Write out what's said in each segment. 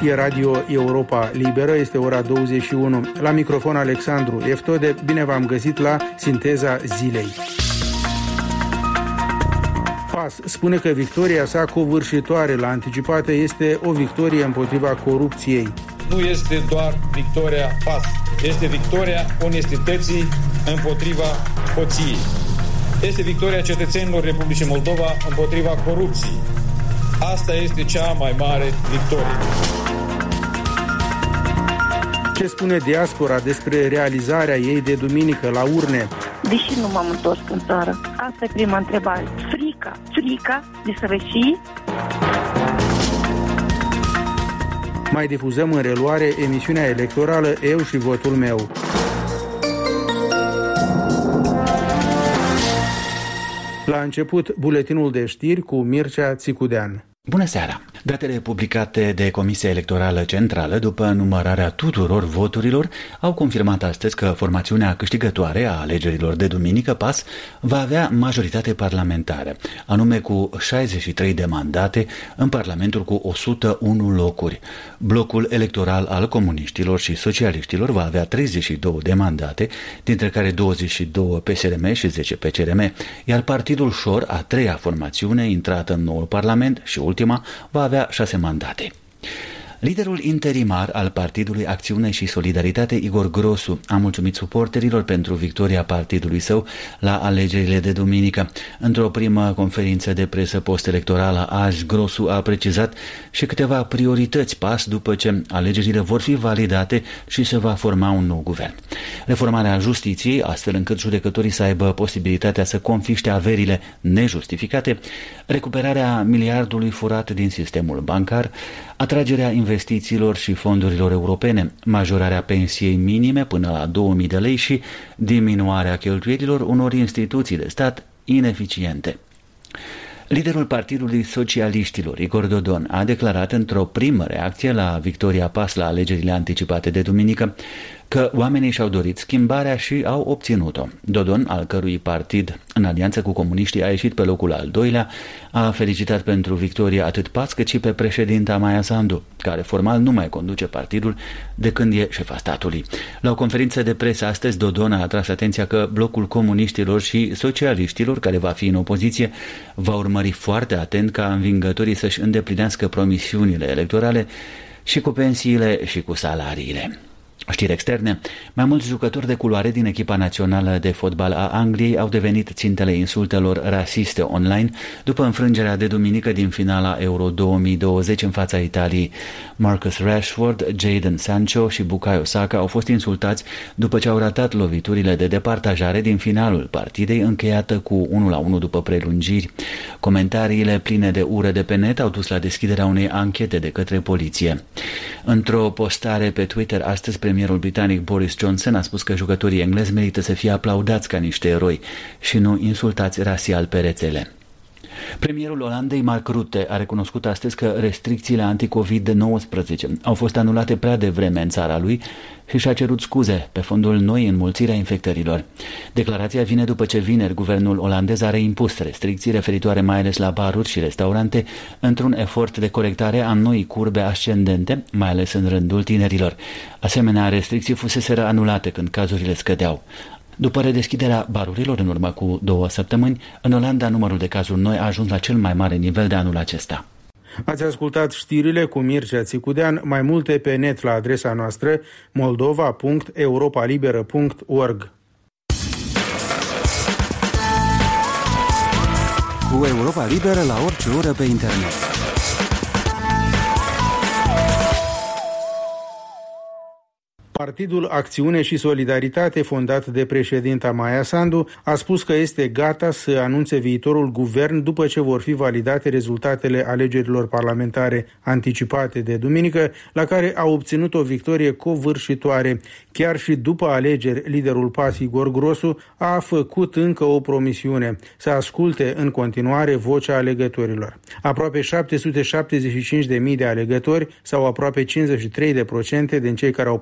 e Radio Europa Liberă, este ora 21. La microfon Alexandru Eftode, bine v-am găsit la Sinteza Zilei. PAS spune că victoria sa covârșitoare la anticipate este o victorie împotriva corupției. Nu este doar victoria PAS, este victoria onestității împotriva hoției. Este victoria cetățenilor Republicii Moldova împotriva corupției. Asta este cea mai mare victorie. Ce spune diaspora despre realizarea ei de duminică la urne? Deși nu m-am întors în țară? Asta e prima întrebare. Frica de sărăcie. Mai difuzăm în reluare emisiunea electorală Eu și votul meu. La început, buletinul de știri cu Mircea Țicudean. Bună seara! Datele publicate de Comisia Electorală Centrală după numărarea tuturor voturilor au confirmat astăzi că formațiunea câștigătoare a alegerilor de duminică, PAS, va avea majoritate parlamentară, anume cu 63 de mandate în Parlamentul cu 101 locuri. Blocul electoral al comuniștilor și socialiștilor va avea 32 de mandate, dintre care 22 PSRM și 10 PCRM, iar Partidul Șor, a treia formațiune intrată în noul Parlament și ultima, va avea 6 mandate. Liderul interimar al Partidului Acțiune și Solidaritate, Igor Grosu, a mulțumit suporterilor pentru victoria partidului său la alegerile de duminică. Într-o primă conferință de presă post-electorală azi, Grosu a precizat și câteva priorități PAS după ce alegerile vor fi validate și se va forma un nou guvern. Reformarea justiției, astfel încât judecătorii să aibă posibilitatea să confiște averile nejustificate, recuperarea miliardului furat din sistemul bancar, atragerea investițiilor și fondurilor europene, majorarea pensiei minime până la 2000 de lei și diminuarea cheltuielilor unor instituții de stat ineficiente. Liderul Partidului Socialiștilor, Igor Dodon, a declarat într-o primă reacție la victoria PAS la alegerile anticipate de duminică că oamenii și-au dorit schimbarea și au obținut-o. Dodon, al cărui partid, în alianță cu comuniștii, a ieșit pe locul al doilea, a felicitat pentru victorie atât PAS cât și pe președinta Maia Sandu, care formal nu mai conduce partidul de când e șefa statului. La o conferință de presă astăzi, Dodon a atras atenția că blocul comuniștilor și socialiștilor, care va fi în opoziție, va urmări foarte atent ca învingătorii să-și îndeplinească promisiunile electorale și cu pensiile și cu salariile. Știri externe. Mai mulți jucători de culoare din echipa națională de fotbal a Angliei au devenit țintele insultelor rasiste online după înfrângerea de duminică din finala Euro 2020 în fața Italiei. Marcus Rashford, Jadon Sancho și Bukayo Saka au fost insultați după ce au ratat loviturile de departajare din finalul partidei, încheiată cu 1-1 după prelungiri. Comentariile pline de ură de pe net au dus la deschiderea unei anchete de către poliție. Într-o postare pe Twitter astăzi, premierul britanic Boris Johnson a spus că jucătorii englezi merită să fie aplaudați ca niște eroi și nu insultați rasial pe rețele. Premierul Olandei, Mark Rutte, a recunoscut astăzi că restricțiile anti-Covid-19 au fost anulate prea devreme în țara lui și și-a cerut scuze pe fondul noi înmulțirea infectărilor. Declarația vine după ce vineri guvernul olandez a reimpus restricții referitoare mai ales la baruri și restaurante într-un efort de corectare a noii curbe ascendente, mai ales în rândul tinerilor. Asemenea, restricții fuseseră anulate când cazurile scădeau. După redeschiderea barurilor în urmă cu 2 săptămâni, în Olanda numărul de cazuri noi a ajuns la cel mai mare nivel de anul acesta. Ați ascultat știrile cu Mircea Țicudean, mai multe pe net la adresa noastră moldova.europalibera.org. Cu Europa Liberă la orice oră pe internet. Partidul Acțiune și Solidaritate, fondat de președinta Maia Sandu, a spus că este gata să anunțe viitorul guvern după ce vor fi validate rezultatele alegerilor parlamentare anticipate de duminică, la care a obținut o victorie covârșitoare. Chiar și după alegeri, liderul PAS, Igor Grosu, a făcut încă o promisiune: să asculte în continuare vocea alegătorilor. Aproape 775.000 de alegători, sau aproape 53% din cei care au participat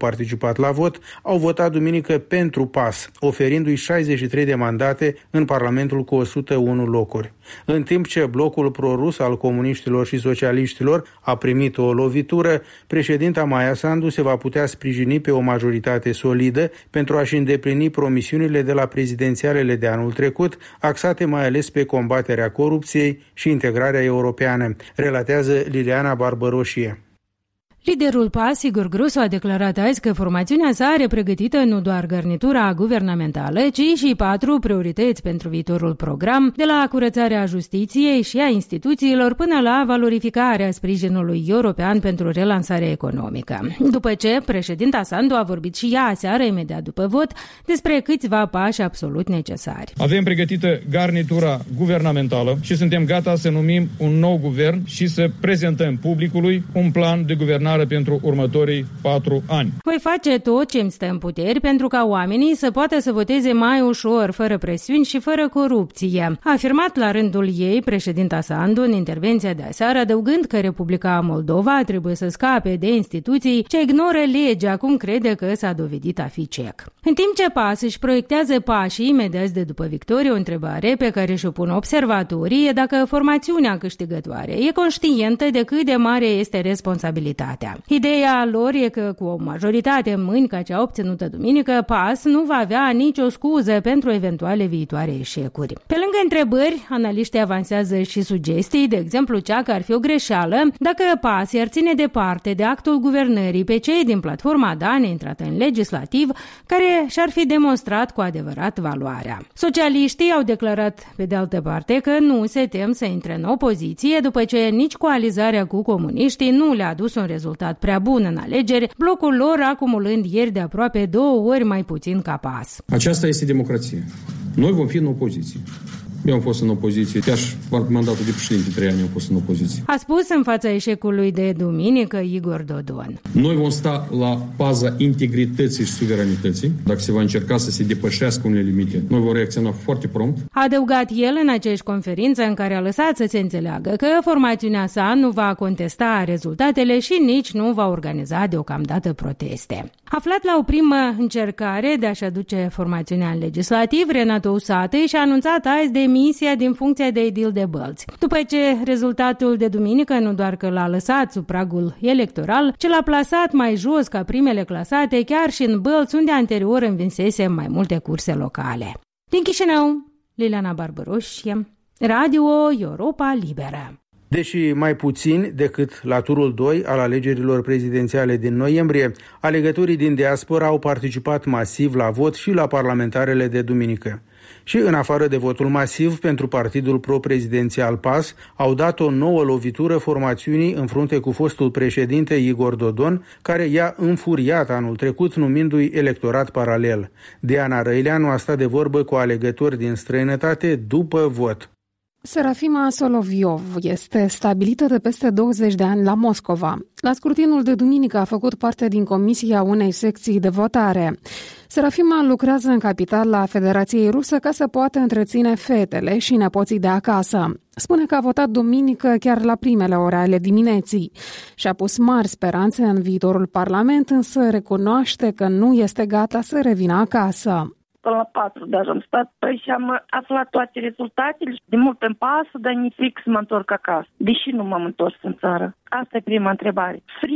participat la vot au votat duminică pentru PAS, oferindu-i 63 de mandate în Parlamentul cu 101 locuri. În timp ce blocul prorus al comuniștilor și socialiștilor a primit o lovitură, președinta Maia Sandu se va putea sprijini pe o majoritate solidă pentru a-și îndeplini promisiunile de la prezidențialele de anul trecut, axate mai ales pe combaterea corupției și integrarea europeană, relatează Liliana Barbăroșie. Liderul PAS, Igor Grosu, a declarat azi că formațiunea sa are pregătită nu doar garnitura guvernamentală, ci și 4 priorități pentru viitorul program, de la curățarea justiției și a instituțiilor până la valorificarea sprijinului european pentru relansarea economică. După ce președinta Sandu a vorbit și ea aseară, imediat după vot, despre câțiva pași absolut necesari. Avem pregătită garnitura guvernamentală și suntem gata să numim un nou guvern și să prezentăm publicului un plan de guvernare pentru următorii 4 ani. Voi face tot ce îmi stă în puteri pentru ca oamenii să poată să voteze mai ușor, fără presiuni și fără corupție, a afirmat la rândul ei președinta Sandu în intervenția de aseară, adăugând că Republica Moldova trebuie să scape de instituții ce ignoră legea, cum crede că s-a dovedit a fi cec. În timp ce PAS își proiectează pașii imediat de după victorie, o întrebare pe care și-o pun observatorii e dacă formațiunea câștigătoare e conștientă de cât de mare este responsabilitatea. Ideea lor e că cu o majoritate în mâini ca cea obținută duminică, PAS nu va avea nicio scuză pentru eventuale viitoare eșecuri. Pe lângă întrebări, analiștii avansează și sugestii, de exemplu cea că ar fi o greșeală dacă PAS i-ar ține departe de actul guvernării pe cei din platforma DANE intrată în legislativ, care și-ar fi demonstrat cu adevărat valoarea. Socialiștii au declarat, pe de altă parte, că nu se tem să intre în opoziție după ce nici coalizarea cu comuniștii nu le-a adus un rezultat prea bun în alegeri, blocul lor acumulând ieri de aproape 2 ori mai puțin ca PAS. Aceasta este democrație. Noi vom fi în opoziție. Eu am fost în opoziție, chiar și mandatul de președinte 3 ani am fost în opoziție. A spus în fața eșecului de duminică Igor Dodon. Noi vom sta la baza integrității și suveranității. Dacă se va încerca să se depășească unele limite, noi vom reacționa foarte prompt. A adăugat el în aceeași conferință în care a lăsat să se înțeleagă că formațiunea sa nu va contesta rezultatele și nici nu va organiza deocamdată proteste. Aflat la o primă încercare de a-și aduce formațiunea în legislativ, Renato Usatăi și-a anunțat azi demisia din funcția de edil de Bălți. După ce rezultatul de duminică nu doar că l-a lăsat sub pragul electoral, ci l-a plasat mai jos ca primele clasate, chiar și în Bălți, unde anterior învinsese mai multe curse locale. Din Chișinău, Liliana Barbăroșie, Radio Europa Liberă. Deși mai puțini decât la turul 2 al alegerilor prezidențiale din noiembrie, alegătorii din diaspora au participat masiv la vot și la parlamentarele de duminică. Și în afară de votul masiv pentru partidul pro-prezidențial PAS, au dat o nouă lovitură formațiunii în frunte cu fostul președinte Igor Dodon, care i-a înfuriat anul trecut numindu-i electorat paralel. Diana Răileanu a stat de vorbă cu alegători din străinătate după vot. Serafima Soloviov este stabilită de peste 20 de ani la Moscova. La scrutinul de duminică a făcut parte din comisia unei secții de votare. Serafima lucrează în capitala Federației Rusă ca să poată întreține fetele și nepoții de acasă. Spune că a votat duminică chiar la primele ore ale dimineții și a pus mari speranțe în viitorul parlament, însă recunoaște că nu este gata să revină acasă. Până la 4 deja am stat și am aflat toate rezultatele. De mult îmi pasă, dar mi-e frică să mă întorc acasă. Deși nu m-am întors în țară. Asta e prima întrebare.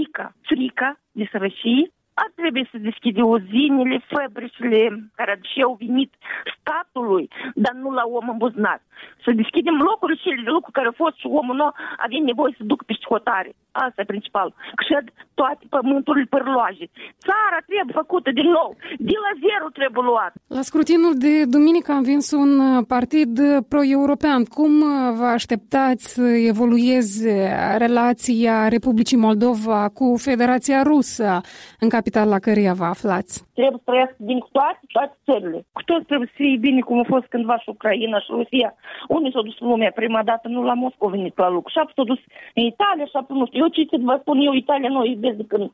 Frica de sărăcie. Ar trebui să deschide uzinele, fabricile care și au venit statului, dar nu la om în buzunar. Să deschidem locurile cele de lucru care au fost și omul nu avea nevoie să ducă pe hotare. Asta e principal. Că toate pământurile părloaje. Țara trebuie făcută din nou. De la zero trebuie luat. La scrutinul de duminică a învins un partid pro-european. Cum vă așteptați să evolueze relația Republicii Moldova cu Federația Rusă, în capitala căreia vă aflați? Trebuie să trăiască bine cu toate țările. Cu toți trebuie să fie bine cum a fost cândva și Ucraina și Rusia. Unde s-a dus lumea prima dată? Nu la Moscova venit la lucru. Și s-a dus în Italia și nu știu. Eu ce vă spun, eu Italia nu o iubesc de când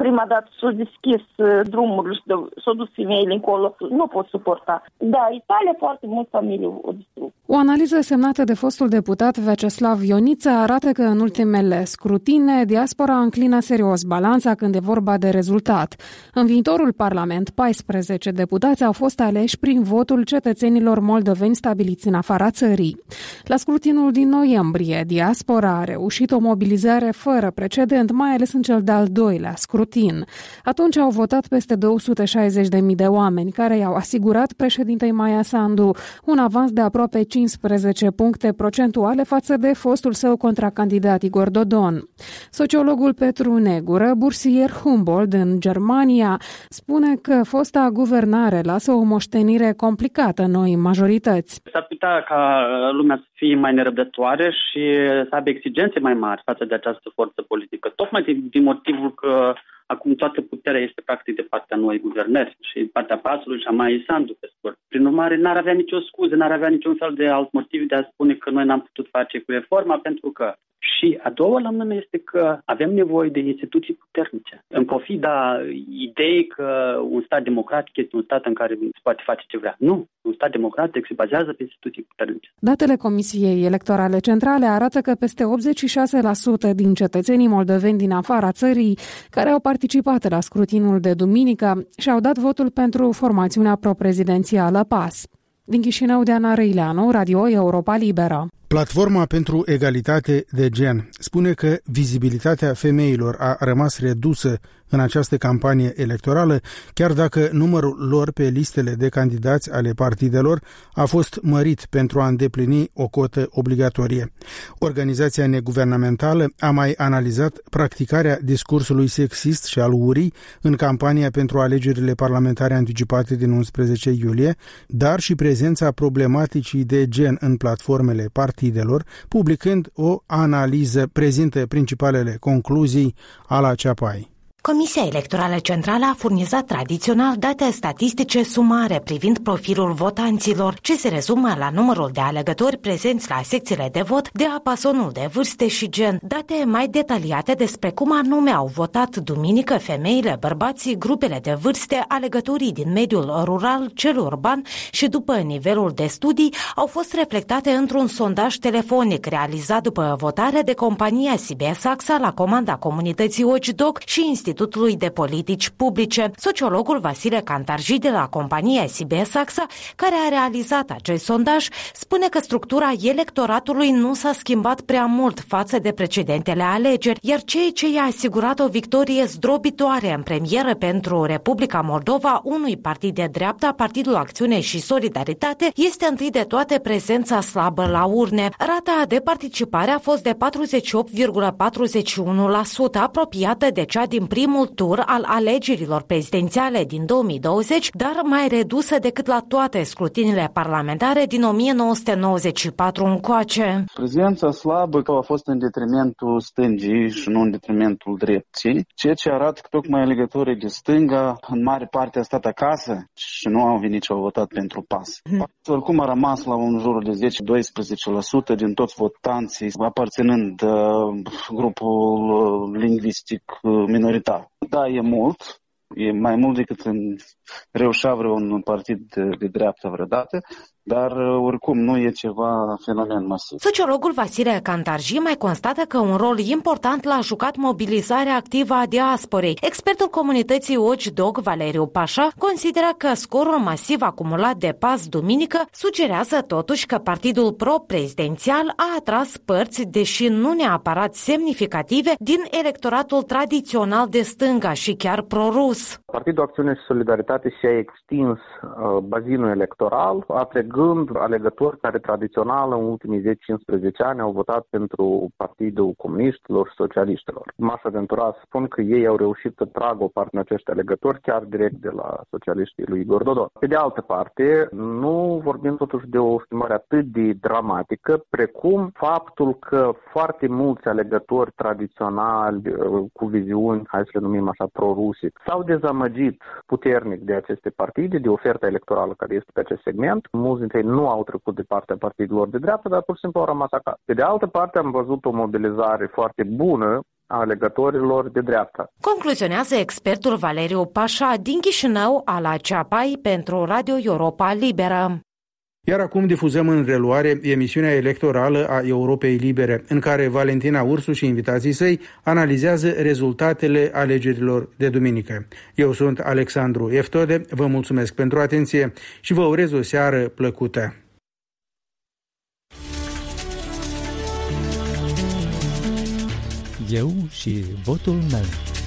prima dată s-au deschis drumurile și s-au dus femeile încolo. Nu pot suporta. Da, Italia foarte mult familie o distrug. O analiză semnată de fostul deputat Vyacheslav Ioniță arată că în ultimele scrutine diaspora înclină serios balanța când e vorba de rezultat. În viitorul Parlament, 14 deputați au fost aleși prin votul cetățenilor moldoveni stabiliți în afara țării. La scrutinul din noiembrie, diaspora a reușit o mobilizare fără precedent, mai ales în cel de-al doilea scrutin. Atunci au votat peste 260.000 de oameni, care i-au asigurat președintei Maia Sandu un avans de aproape 15 puncte procentuale față de fostul său contracandidat Igor Dodon. Sociologul Petru Negură, bursier Humboldt în Germania, spune că fosta guvernare lasă o moștenire complicată noi majorități. S-ar putea ca lumea să fie mai nerăbdătoare și să aibă exigențe mai mari față de această forță politică, tocmai din motivul că acum toată puterea este practic de partea noi guvernări și partea PAS-ului și a Maiei Sandu, pe scurt. Prin urmare, n-ar avea nicio scuză, n-ar avea niciun fel de alt motiv de a spune că noi n-am putut face cu reforma, pentru că. Și a doua la mână este că avem nevoie de instituții puternice. În pofida ideii că un stat democratic este un stat în care se poate face ce vrea. Nu, un stat democratic se bazează pe instituții puternice. Datele Comisiei Electorale Centrale arată că peste 86% din cetățenii moldoveni din afara țării care au participat la scrutinul de duminică și-au dat votul pentru formațiunea pro-prezidențială PAS. Din Chișinău, Diana Răileanu, Radio Europa Liberă. Platforma pentru egalitate de gen spune că vizibilitatea femeilor a rămas redusă în această campanie electorală, chiar dacă numărul lor pe listele de candidați ale partidelor a fost mărit pentru a îndeplini o cotă obligatorie. Organizația neguvernamentală a mai analizat practicarea discursului sexist și al urii în campania pentru alegerile parlamentare anticipate din 11 iulie, dar și prezența problematicii de gen în platformele partidelor, publicând o analiză, prezintă principalele concluzii Ala Ceapai. Comisia Electorală Centrală a furnizat tradițional date statistice sumare privind profilul votanților, ce se rezumă la numărul de alegători prezenți la secțiile de vot, diapazonul de vârste și gen. Date mai detaliate despre cum anume au votat duminică femeile, bărbații, grupele de vârste, alegătorii din mediul rural, cel urban și după nivelul de studii au fost reflectate într-un sondaj telefonic realizat după votare de compania CBS AXA la comanda comunității Watchdog și Institutului de Politici Publice. Sociologul Vasile Cantarji de la compania CBS AXA, care a realizat acest sondaj, spune că structura electoratului nu s-a schimbat prea mult față de precedentele alegeri, iar ceea ce i-a asigurat o victorie zdrobitoare în premieră pentru Republica Moldova unui partid de dreapta, Partidul Acțiune și Solidaritate, este întâi de toate prezența slabă la urne. Rata de participare a fost de 48,41%, apropiată de cea din primul tur al alegerilor prezidențiale din 2020, dar mai redusă decât la toate scrutinile parlamentare din 1994 încoace. Prezența slabă a fost în detrimentul stângii și nu în detrimentul drepții, ceea ce arată că tocmai alegătorii de stânga în mare parte au stat acasă și nu au venit și au votat pentru PAS. Oricum a rămas la un jur de 10-12% din toți votanții aparținând grupul lingvistic minoritar. Da, e mult. E mai mult decât reușea vreun partid de dreapta vreodată, dar oricum nu e ceva fenomen masiv. Sociologul Vasile Cantarji mai constată că un rol important l-a jucat mobilizarea activă a diasporei. Expertul comunității Watchdog, Valeriu Pașa, consideră că scorul masiv acumulat de PAS duminică sugerează totuși că partidul pro-prezidențial a atras părți, deși nu neapărat semnificative, din electoratul tradițional de stânga și chiar pro-rus. Partidul Acțiune și Solidaritate și-a extins bazinul electoral, atrăgând alegători care tradițional în ultimii 10-15 ani au votat pentru Partidul Comuniștilor și Socialiștilor. M-aș aventura să spun că ei au reușit să tragă o parte din acești alegători chiar direct de la socialiștii lui Igor Dodon. Pe de altă parte, nu vorbim totuși de o schimbare atât de dramatică, precum faptul că foarte mulți alegători tradiționali cu viziuni, hai să le numim așa, pro-ruse, s-au dezamăgit puternic de aceste partide, de oferta electorală care este pe acest segment. Mulți dintre ei nu au trecut de partea partidelor de dreapta, dar pur și simplu au rămas acasă. Pe de altă parte, am văzut o mobilizare foarte bună a alegătorilor de dreapta. Concluzionează expertul Valeriu Pașa din Chișinău, ala Ceapai, pentru Radio Europa Liberă. Iar acum difuzăm în reluare emisiunea electorală a Europei Libere, în care Valentina Ursu și invitații săi analizează rezultatele alegerilor de duminică. Eu sunt Alexandru Eftode, vă mulțumesc pentru atenție și vă urez o seară plăcută. Eu și votul meu.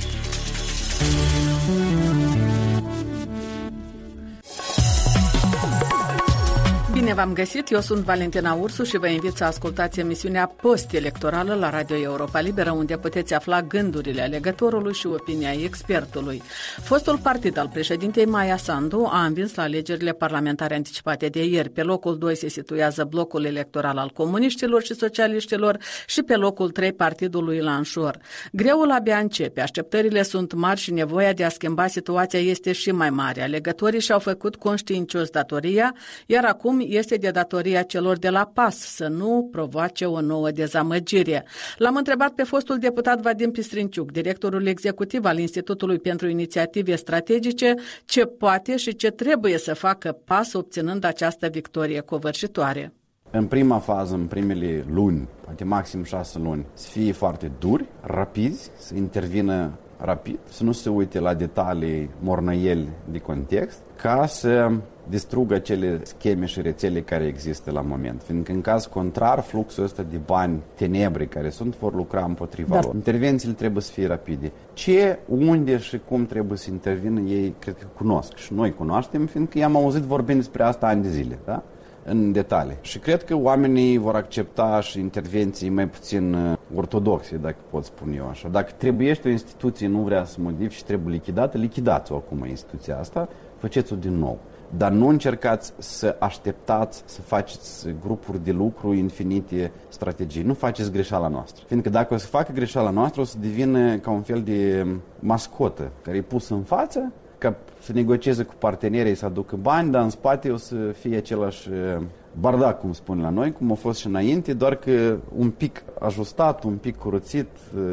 Bine v-am găsit, eu sunt Valentina Ursu și vă invit să ascultați emisiunea post-electorală la Radio Europa Liberă, unde puteți afla gândurile alegătorului și opinia expertului. Fostul partid al președintei Maia Sandu a învins la alegerile parlamentare anticipate de ieri. Pe locul 2 se situează blocul electoral al comuniștilor și socialiștilor și pe locul 3 partidul lui Ilan Șor. Greul abia începe, așteptările sunt mari și nevoia de a schimba situația este și mai mare. Alegătorii și-au făcut conștiincios datoria, iar acum este de datoria celor de la PAS să nu provoace o nouă dezamăgire. L-am întrebat pe fostul deputat Vadim Pistrinciuc, directorul executiv al Institutului pentru Inițiative Strategice, ce poate și ce trebuie să facă PAS obținând această victorie covârșitoare. În prima fază, în primele luni, poate maxim 6 luni, să fie foarte duri, rapizi, să intervină rapid, să nu se uite la detalii mornăieli de context, ca să distrugă acele scheme și rețele care există la moment. Fiindcă în caz contrar, fluxul ăsta de bani tenebre care vor lucra împotriva lor. Intervențiile trebuie să fie rapide. Ce, unde și cum trebuie să intervină, ei cred că cunosc și noi cunoaștem, fiindcă i-am auzit vorbind despre asta ani de zile, da? În detalii. Și cred că oamenii vor accepta și intervenții mai puțin ortodoxe, dacă pot spune eu așa. Dacă trebuiește o instituție, nu vrea să modifice și trebuie lichidată, lichidați-o acum instituția asta, faceți-o din nou. Dar nu încercați să așteptați să faceți grupuri de lucru infinite strategii. Nu faceți greșeala noastră. Fiindcă dacă o să facă greșeala noastră, o să devină ca un fel de mascotă care e pusă în față, ca să negocieze cu partenerii, să aducă bani, dar în spate o să fie același bardac, cum spune la noi, cum a fost și înainte, doar că un pic ajustat, un pic curățit,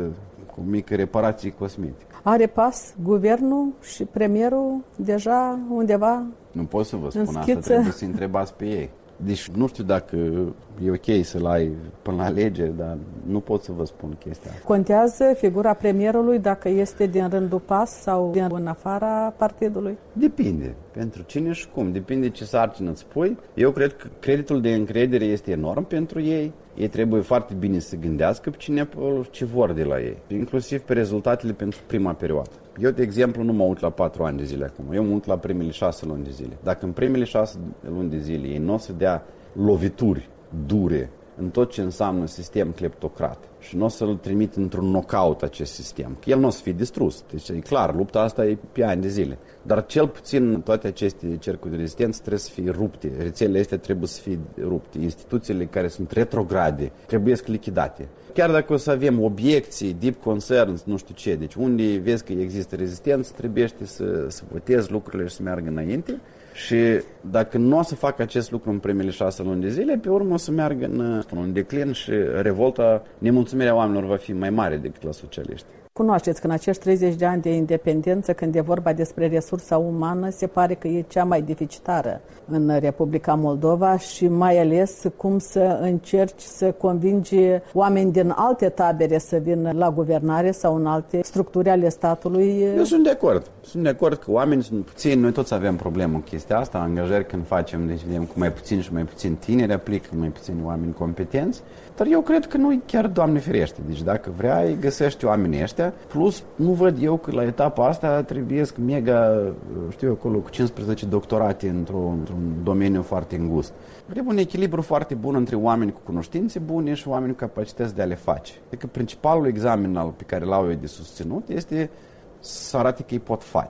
cu mică reparație cosmetică. Are PAS guvernul și premierul deja undeva? Nu pot să vă spun asta, trebuie să întrebați pe ei. Deci nu știu dacă e ok să-l ai până la alegeri, dar nu pot să vă spun chestia asta. Contează figura premierului dacă este din rândul PAS sau din afara partidului? Depinde. Pentru cine și cum. Depinde ce sarcină îți pui. Eu cred că creditul de încredere este enorm pentru ei. Ei trebuie foarte bine să gândească pe ce vor de la ei, inclusiv pe rezultatele pentru prima perioadă. Eu, de exemplu, nu mă uit la 4 ani de zile acum. Eu mă uit la primele 6 luni de zile. Dacă în primele 6 luni de zile ei nu o să dea lovituri dure în tot ce înseamnă sistem cleptocrat și nu o să-l trimit într-un knockout acest sistem, că el nu o să fie distrus. Deci e clar, lupta asta e pe ani de zile. Dar cel puțin toate aceste cercuri de rezistență trebuie să fie rupte. Rețelele astea trebuie să fie rupte. Instituțiile care sunt retrograde trebuie să lichidate. Chiar dacă o să avem obiecții, deep concerns, nu știu ce, deci unde vezi că există rezistență, trebuie să votezi lucrurile și să meargă înainte. Și dacă nu o să facă acest lucru în primele 6 luni de zile, pe urmă o să meargă în declin și revolta, nemulțumirea oamenilor va fi mai mare decât la socialiști. Cunoașteți că în acești 30 de ani de independență, când e vorba despre resursa umană, se pare că e cea mai deficitară în Republica Moldova și mai ales cum să încerci să convingi oameni din alte tabere să vină la guvernare sau în alte structuri ale statului. Eu sunt de acord. Sunt de acord că oamenii sunt puțini, noi toți avem problemă cu chestia asta, angajări când facem, deci vedem cu mai puțin și mai puțin tineri aplică, mai puțini oameni competenți, dar eu cred că nu-i chiar Doamne ferește. Deci dacă vrea, găsești oamenii ăștia. Plus, nu văd eu că la etapa asta trebuiesc mega, știu eu, acolo cu 15 doctorate într-un domeniu foarte îngust. Trebuie un echilibru foarte bun între oameni cu cunoștințe bune și oameni cu capacități de a le face. Adică principalul examen pe care l-au eu de susținut este să arate că îi pot face.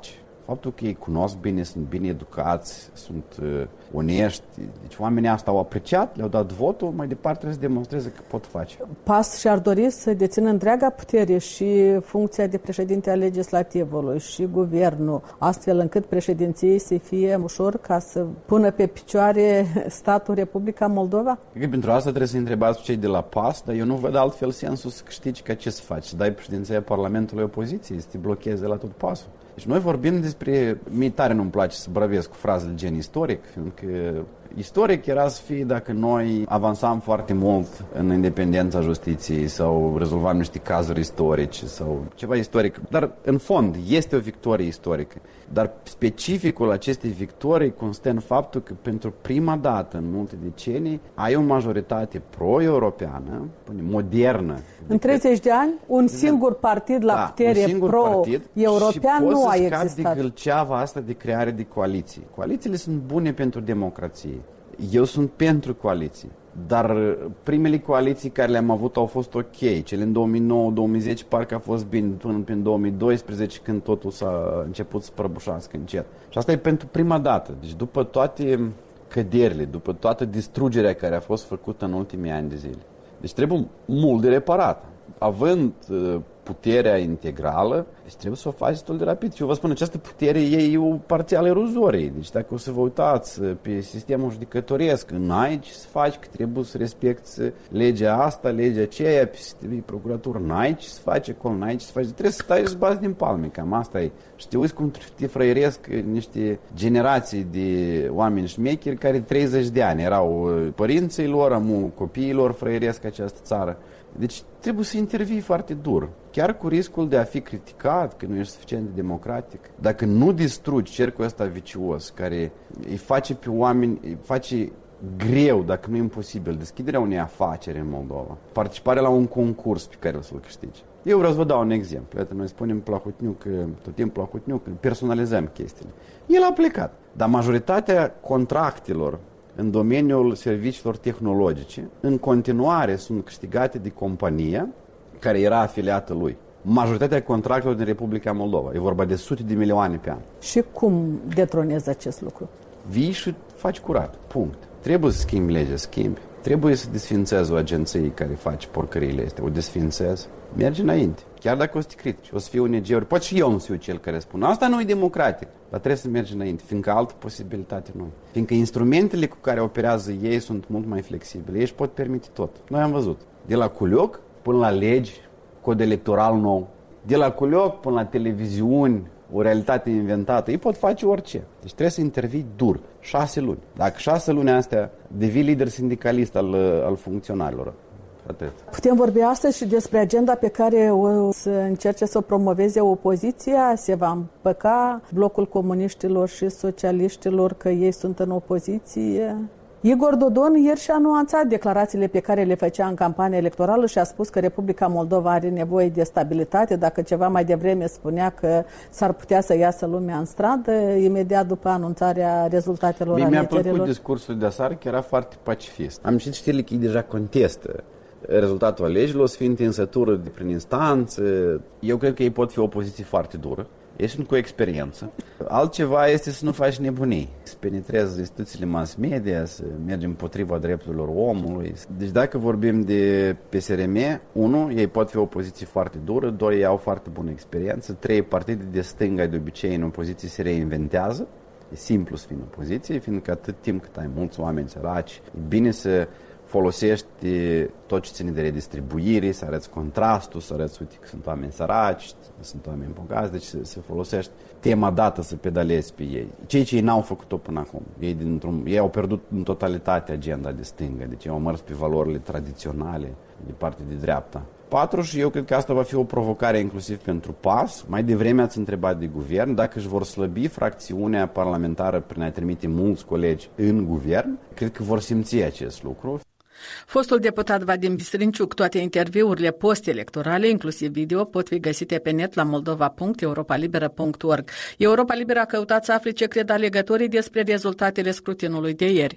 Faptul că ei cunosc bine, sunt bine educați, sunt onești. Deci oamenii asta au apreciat, le-au dat votul, mai departe trebuie să demonstreze că pot face. PAS și-ar dori să dețină întreaga putere și funcția de președinte al legislativului și guvernul, astfel încât președinției să fie ușor ca să pună pe picioare statul Republica Moldova? Cred că pentru asta trebuie să întrebați cei de la PAS, dar eu nu văd altfel sensul să câștigi ca ce să faci, să dai președinția Parlamentului opoziției, să te blocheze la tot pasul. Deci noi vorbim despre, mie tare nu-mi place să brăvesc cu frazele gen istoric, fiindcă istoric era să fie dacă noi avansam foarte mult în independența justiției sau rezolvam niște cazuri istorice sau ceva istoric. Dar în fond este o victorie istorică. Dar specificul acestei victorii constă în faptul că pentru prima dată în multe decenii ai o majoritate pro-europeană, modernă. În 30 de ani, un singur partid la putere pro-european nu a existat. Și poți să scapi de gâlceava asta de creare de coaliții. Coalițiile sunt bune pentru democrație. Eu sunt pentru coaliții. Dar primele coaliții care le-am avut au fost ok. Cele în 2009-2010 parcă a fost bine până în 2012 când totul s-a început să prăbușească încet. Și asta e pentru prima dată. Deci după toate căderile, după toată distrugerea care a fost făcută în ultimii ani de zile. Deci trebuie mult de reparat. Având puterea integrală, deci trebuie să o faci destul de rapid. Și eu vă spun, această putere e o parțială erozorie. Deci dacă o să vă uitați pe sistemul judecătoresc, n-ai ce să faci, că trebuie să respecti legea asta, legea aceea, pe procuratură, n-ai ce să faci acolo, n-ai ce să faci. Trebuie să stai să bați din palme, cam asta e. Și te uiți cum te frăieresc niște generații de oameni șmecheri care 30 de ani erau părinții lor, copiii lor frăieresc această țară. Deci trebuie să intervii foarte dur, chiar cu riscul de a fi criticat, că nu ești suficient de democratic. Dacă nu distrugi cercul ăsta vicios, care îi face pe oameni, îi face greu, dacă nu e imposibil, deschiderea unei afaceri în Moldova, participarea la un concurs pe care o să-l câștigi. Eu vreau să vă dau un exemplu. Iată, noi spunem Plahotniuc, tot timpul Plahotniuc, personalizăm chestiile. El a plecat, dar majoritatea contractelor în domeniul serviciilor tehnologice, în continuare sunt câștigate de compania care era afiliată lui. Majoritatea contractelor din Republica Moldova. E vorba de sute de milioane pe an. Și cum detronezi acest lucru? Vii și faci curat. Punct. Trebuie să schimbi legea, schimbi. Trebuie să desfințezi o agenție care face porcăriile astea. O desfințezi. Mergi înainte. Chiar dacă o să te critici, o să fie ONG-uri. Poate și eu nu fiu cel care spune asta nu e democratic, dar trebuie să mergi înainte, fiindcă altă posibilitate nu. Fiindcă instrumentele cu care operează ei sunt mult mai flexibile. Ei își pot permite tot. Noi am văzut. De la culioc până la legi, cod electoral nou. De la culioc până la televiziuni, o realitate inventată. Ei pot face orice. Deci trebuie să intervii dur. 6 luni. Dacă 6 luni astea devii lider sindicalist al funcționarilor. Atât. Putem vorbi astăzi și despre agenda pe care o să încerce să o promoveze opoziția. Se va împăca blocul comuniștilor și socialiștilor că ei sunt în opoziție. Igor Dodon ieri și-a nuanțat declarațiile pe care le făcea în campania electorală și a spus că Republica Moldova are nevoie de stabilitate. Dacă ceva mai devreme spunea că s-ar putea să iasă lumea în stradă, imediat după anunțarea rezultatelor alegerilor. Mi-a plăcut discursul de aseară, că era foarte pacifist. Am citit știrile că ei deja contestă rezultatul alegerilor, o să fie întinsătură prin instanță. Eu cred că ei pot fi o opoziție foarte dură. Ei sunt cu experiență. Altceva este să nu faci nebunii, să penetrezi instituțiile mass media, să mergi împotriva drepturilor omului. Deci dacă vorbim de PSRM, 1, ei pot fi o opoziție foarte dură, 2, ei au foarte bună experiență, 3, partide de stânga de obicei în opoziție se reinventează. E simplu să fii în opoziție, fiindcă atât timp cât ai mulți oameni săraci, e bine să folosești tot ce ține de redistribuire, să arăți contrastul, să arăți, uite, că sunt oameni săraci, sunt oameni bogați, deci să folosești tema dată să pedalezi pe ei. Cei ce ei n-au făcut-o până acum. Ei au pierdut în totalitate agenda de stângă, deci ei au mers pe valorile tradiționale de partea de dreapta. 4, și eu cred că asta va fi o provocare inclusiv pentru PAS. Mai devreme ați întrebat de guvern dacă își vor slăbi fracțiunea parlamentară prin a trimite mulți colegi în guvern. Cred că vor simți acest lucru. Fostul deputat Vadim Bistrinciuc, toate interviurile post-electorale, inclusiv video, pot fi găsite pe net la moldova.europalibera.org. Europa Liberă a căutat să afle ce cred alegătorii despre rezultatele scrutinului de ieri.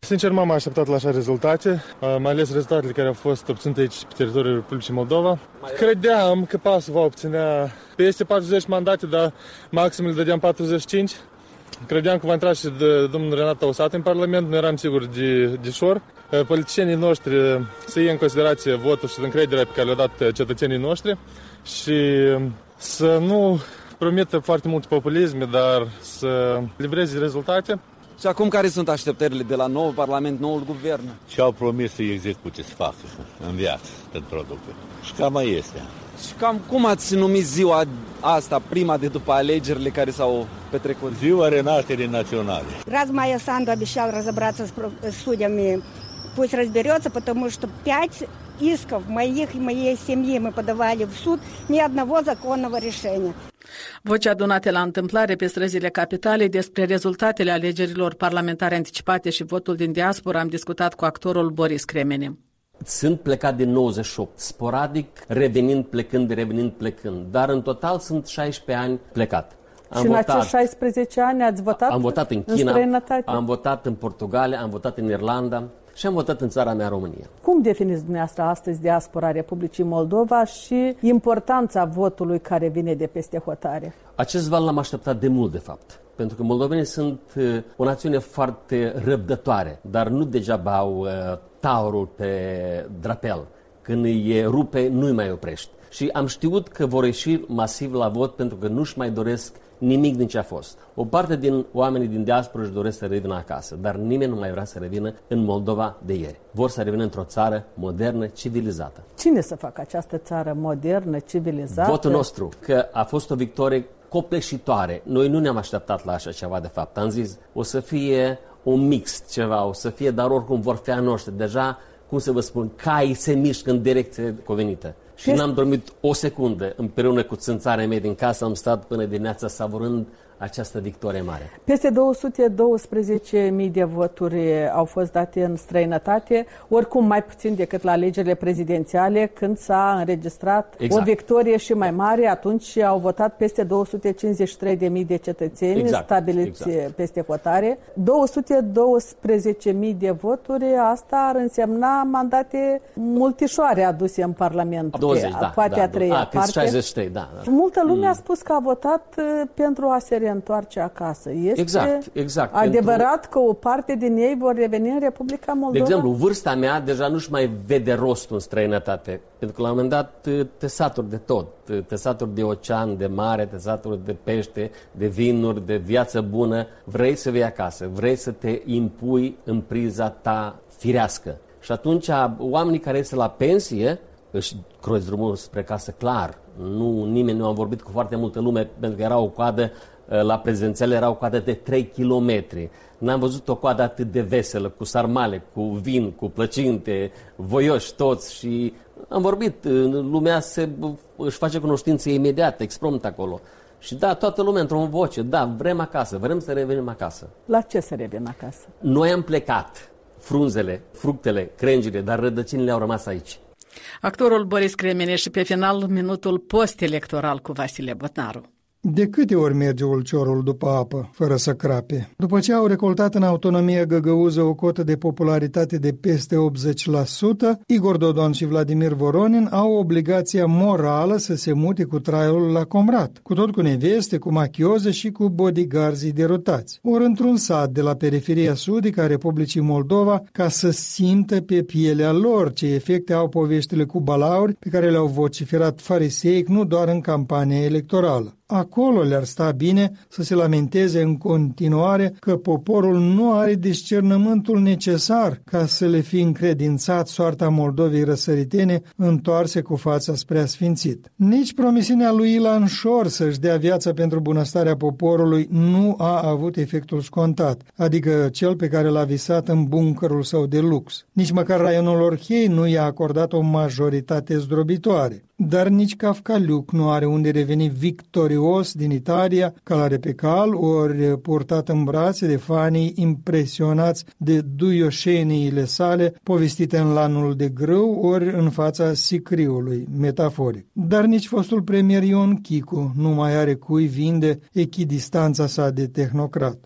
Sincer, m-am așteptat la așa rezultate, mai ales rezultatele care au fost obținute aici pe teritoriul Republicii Moldova. Credeam că PAS va obține peste 40 mandate, dar maxim le dădeam 45. Credeam că va intra și domnul Renat Tausat în Parlament, nu eram sigur de șor. Politicienii noștri să iei în considerație votul și încrederea pe care le-au dat cetățenii noștri și să nu promită foarte mult populism, dar să livreze rezultate. Și acum care sunt așteptările de la noul Parlament, noul guvern? Și au promis să execute, să facă în viață, să producă. Și cam mai este. Și cam cum ați numit ziua asta, prima de după alegerile care s-au petrecut? Ziua Renașterii Naționale. Раз Майя Санду обещал разобраться с судьями, пусть разберется, потому что 5 исков моих и моей семьи мы подавали в суд, ни одного законного решения. Voci adunate la întâmplare pe străzile capitalei despre rezultatele alegerilor parlamentare anticipate și votul din diaspora am discutat cu actorul Boris Cremene. Sunt plecat din 98, sporadic, revenind, plecând, dar în total sunt 16 ani plecat. Și în acești 16 ani ați votat? Am votat în China, străinătate? Am votat în Portugalia, am votat în Irlanda și am votat în țara mea, România. Cum definiți dumneavoastră astăzi diaspora Republicii Moldova și importanța votului care vine de peste hotare? Acest val l-am așteptat de mult, de fapt. Pentru că moldovenii sunt o națiune foarte răbdătoare, dar nu degeaba au taurul pe drapel. Când îi rupe, nu-i mai oprești. Și am știut că vor ieși masiv la vot pentru că nu-și mai doresc nimic din ce a fost. O parte din oamenii din diaspora își doresc să revină acasă, dar nimeni nu mai vrea să revină în Moldova de ieri. Vor să revină într-o țară modernă, civilizată. Cine să facă această țară modernă, civilizată? Votul nostru, că a fost o victorie copleșitoare. Noi nu ne-am așteptat la așa ceva, de fapt. Am zis, o să fie un mix ceva, o să fie, dar oricum vor fi a noștri. Deja, cum să vă spun, caii se mișcă în direcție convenită. Și n-am dormit o secundă împreună cu țânțarea mea din casă, am stat până dimineața savurând această victorie mare. Peste 212.000 de voturi au fost date în străinătate, oricum mai puțin decât la alegerile prezidențiale, când s-a înregistrat o victorie și mai mare. Atunci au votat peste 253.000 de cetățeni stabiliți peste hotare. 212.000 de voturi, asta ar însemna mandate multișoare aduse în Parlament. 20, poate a treia parte. 63, da. Multă lume a spus că a votat pentru a se reîntoarce acasă. Este exact. adevărat că o parte din ei vor reveni în Republica Moldova? De exemplu, vârsta mea deja nu-și mai vede rostul în străinătate. Pentru că la un moment dat te saturi de tot. Te saturi de ocean, de mare, te saturi de pește, de vinuri, de viață bună. Vrei să vii acasă, vrei să te impui în priza ta firească. Și atunci oamenii care ies la pensie își croiesc drumul spre casă, clar. Nimeni nu a vorbit cu foarte multă lume, pentru că era o coadă, la prezidențiale era o coadă de 3 kilometri. N-am văzut o coadă atât de veselă, cu sarmale, cu vin, cu plăcinte, voioși toți și am vorbit. Lumea își face cunoștință imediat, exprompt acolo. Și da, toată lumea într-o voce, da, vrem acasă, vrem să revenim acasă. La ce să revenim acasă? Noi am plecat, frunzele, fructele, crengile, dar rădăcinile au rămas aici. Actorul Boris Cremene și pe final minutul post-electoral cu Vasile Botnaru. De câte ori merge ulciorul după apă, fără să crape? După ce au recoltat în autonomia găgăuză o cotă de popularitate de peste 80%, Igor Dodon și Vladimir Voronin au obligația morală să se mute cu traiul la Comrat, cu tot cu neveste, cu machioze și cu bodyguards derutați. Ori într-un sat de la periferia sudică a Republicii Moldova, ca să simtă pe pielea lor ce efecte au poveștile cu balauri pe care le-au vociferat fariseic nu doar în campania electorală. Acolo le-ar sta bine să se lamenteze în continuare că poporul nu are discernământul necesar ca să le fi încredințat soarta Moldovei răsăritene întoarse cu fața spre asfințit. Nici promisiunea lui Ilan Șor să-și dea viața pentru bunăstarea poporului nu a avut efectul scontat, adică cel pe care l-a visat în buncărul său de lux. Nici măcar raionul Orhei nu i-a acordat o majoritate zdrobitoare. Dar nici Cafcaliuc nu are unde reveni victorios din Italia, călare pe cal, ori purtat în brațe de fanii impresionați de duioșeniile sale, povestite în lanul de grâu, ori în fața sicriului, metaforic. Dar nici fostul premier Ion Chicu nu mai are cui vinde echidistanța sa de tehnocrat.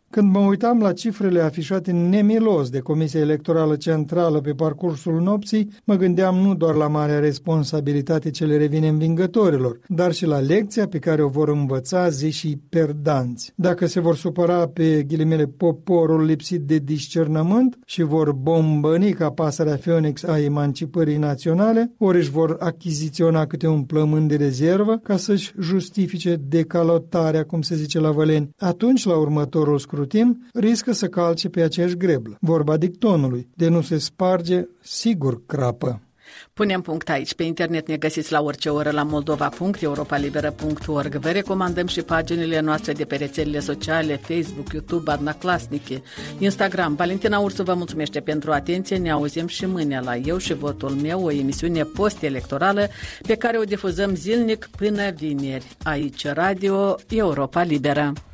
Când mă uitam la cifrele afișate nemilos de Comisia Electorală Centrală pe parcursul nopții, mă gândeam nu doar la marea responsabilitate ce le revine învingătorilor, dar și la lecția pe care o vor învăța zișii perdanți. Dacă se vor supăra pe ghilimele poporul lipsit de discernământ și vor bombăni ca pasărea Phoenix a emancipării naționale, ori își vor achiziționa câte un plămân de rezervă ca să-și justifice decalotarea, cum se zice la Văleni, atunci la următorul scrutin riscă să calce pe aceeași greblă. Vorba dictonului, de nu se sparge, sigur crapă. Punem punct aici. Pe internet ne găsiți la orice oră la moldova.europalibera.org. Vă recomandăm și paginile noastre de pe rețelele sociale, Facebook, YouTube, Adnaclasnice, Instagram. Valentina Ursu vă mulțumește pentru atenție. Ne auzim și mâine la Eu și Votul Meu, o emisiune post-electorală pe care o difuzăm zilnic până vineri. Aici Radio Europa Liberă.